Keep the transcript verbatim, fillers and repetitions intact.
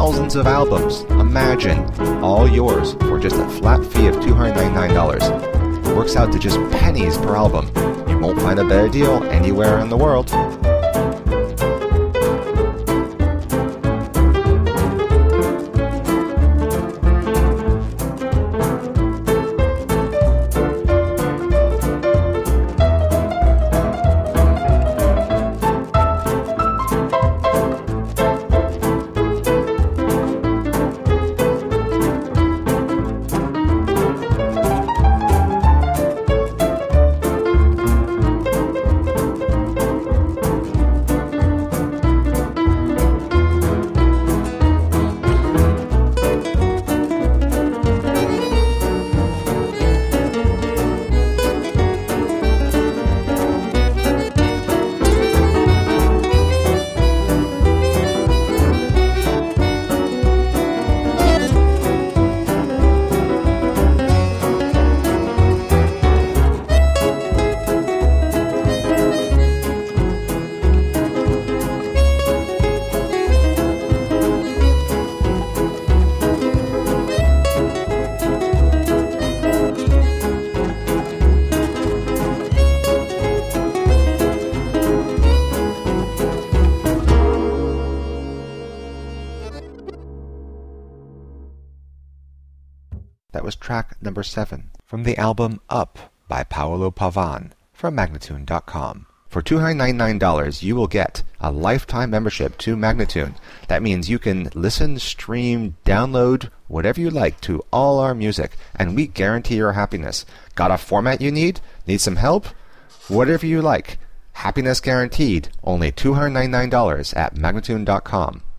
thousands of albums. Imagine, all yours for just a flat fee of two hundred ninety-nine dollars. It works out to just pennies per album. You won't find a better deal anywhere in the world. That was track number seven from the album Up by Paolo Pavan from Magnatune dot com. For two hundred ninety-nine dollars, you will get a lifetime membership to Magnatune. That means you can listen, stream, download, whatever you like to all our music, and we guarantee your happiness. Got a format you need? Need some help? Whatever you like. Happiness guaranteed. Only two hundred ninety-nine dollars at Magnatune dot com.